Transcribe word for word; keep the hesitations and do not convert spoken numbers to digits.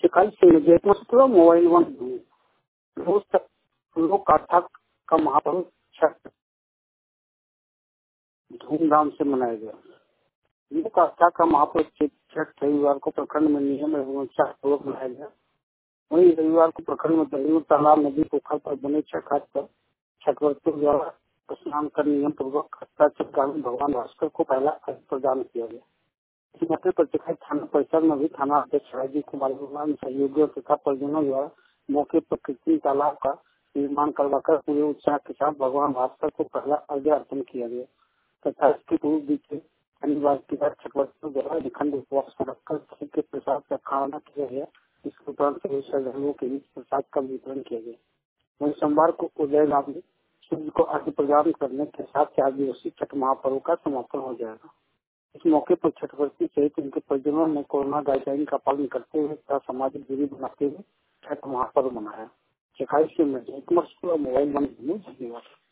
शिकायत से mobile one कथा का महापर्व छठ धूमधाम से मनाया गया। ये कथा का महापर्व छठ रविवार को प्रखंड में नियम एवं उत्साहपूर्वक मनाया गया। वहीं रविवार को प्रखंड में दरियों, तालाब, नदी, पोखर पर बने छठ घाट पर छठव्रतियों द्वारा स्नान कर नियम पूर्वक ग्रामीण भगवान भास्कर को पहला अर्घ्य प्रदान किया गया। इस मौके पर टिकाई थाना परिसर में भी थाना अध्यक्ष राजीव कुमार सहयोगियों तथा परिजनों द्वारा मौके पर कृत्रिम तालाब का निर्माण करवाकर पूरे उत्साह के साथ भगवान भास्कर को पहला अर्घ्य अर्पण किया गया तथा इसके पूर्व बीते शनिवार की रात छठवर्तियों द्वारा निखंड उपवास रखकर खीर के प्रसाद का खाना किया गया। इसके उपरांत सभी श्रद्धालुओं के बीच प्रसाद का वितरण किया गया। वहीं सोमवार को उदय गांव में सूर्य को अर्घ्य प्रदान करने के साथ चार दिवसीय छठ महापर्व का समापन हो जाएगा। इस मौके पर छठवर्ती सहित उनके परिजनों ने कोरोना गाइडलाइन का पालन करते हुए तथा सामाजिक दूरी बनाते हुए छठ महापर्व मनाया। शिकायत से मोबाइल बंद धन्यवाद।